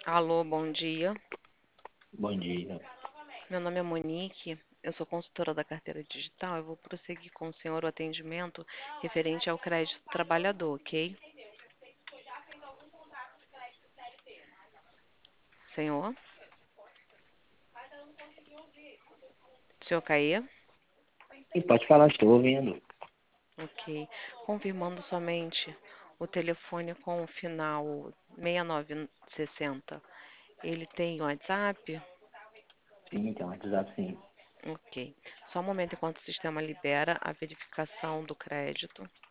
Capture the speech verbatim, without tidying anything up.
Alô, bom dia. Bom dia. Meu nome é Monique, eu sou consultora da carteira digital. Eu vou prosseguir com o senhor o atendimento referente ao crédito trabalhador, ok? Senhor? Senhor Caê? E pode falar, estou ouvindo. Ok. Confirmando somente o telefone com o final seis nove seis zero. Ele tem WhatsApp? Sim, então, WhatsApp sim. Ok. Só um momento enquanto o sistema libera a verificação do crédito.